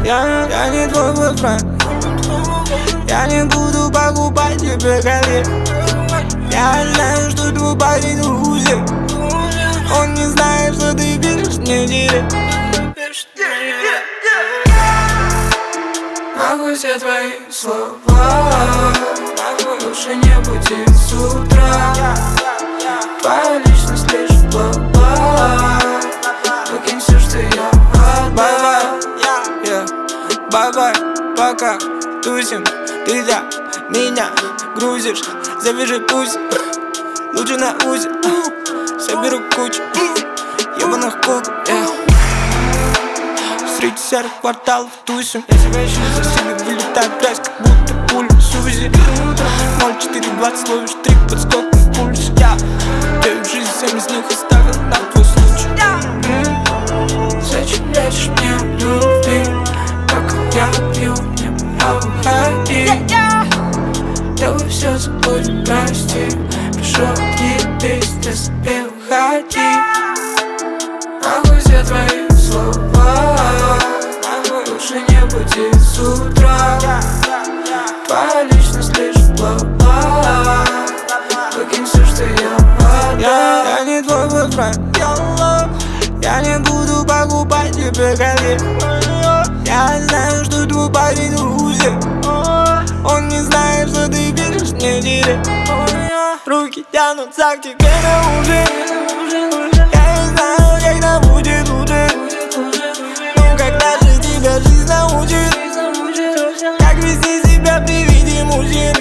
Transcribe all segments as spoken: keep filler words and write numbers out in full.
Я, я не твой бойфренд. Я не буду покупать тебе колец. Я знаю, что твой парень лузер. Он не знает, что ты пишешь мне директ. Нахуй все твои слова, нахуй лучше не будь с утра. Твоя личность лишь бла-бла. Выкинь все, что я отдал. Бай-бай, бай-бай, пока тусим. Ты за меня грузишь. Завяжи пусть, лучше на узе. Соберу кучу ебаных кук, yeah. Среди серых кварталов тусим. Я себя ищу, за себя вылетает грязь, как будто пуля Сузи. ноль четыре двадцать, ловишь три подскок на пульс. Я пью жизнь, семь из них оставил на твой случай. mm. Зачем лечишь мне любви, пока я пью, не пора уходи. Давай все забудем, прости. Прошу, отъебись, ты себе уходи. Нахуй все твои слова, нахуй лучше не будь с утра. Твоя личность лишь бла-бла. Выкинь все, что я отдал. Я, я не твой бойфренд. Я не буду покупать тебе колец. Я знаю, что твой парень лузер. Он не знает, что ты пишешь мне директ. Руки тянутся к тебе на ужин. Я не знаю, когда будет лучше. Ну когда же тебя жизнь научит, как вести себя при виде мужчин.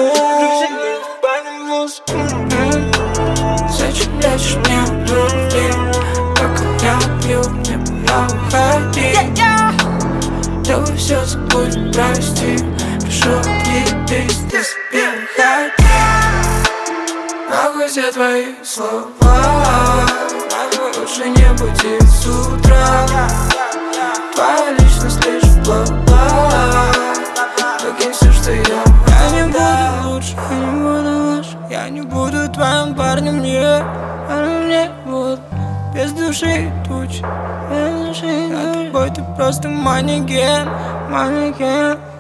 Зачем лечишь мне любви, пока я пью, мне пора уходить. Давай все забудем, прости. Прошу, отъебись, ты себе уходи. Нахуй все твои слова, нахуй лучше не будь с утра. Твоя личность лишь бла-бла. Выкинь все, что я отдал. Я не буду лучше, я не буду лучше. Я не буду твоим парнем, не. Парнем не буду. Без души тучи, без души тучи. За тобой ты просто манекен, манекен.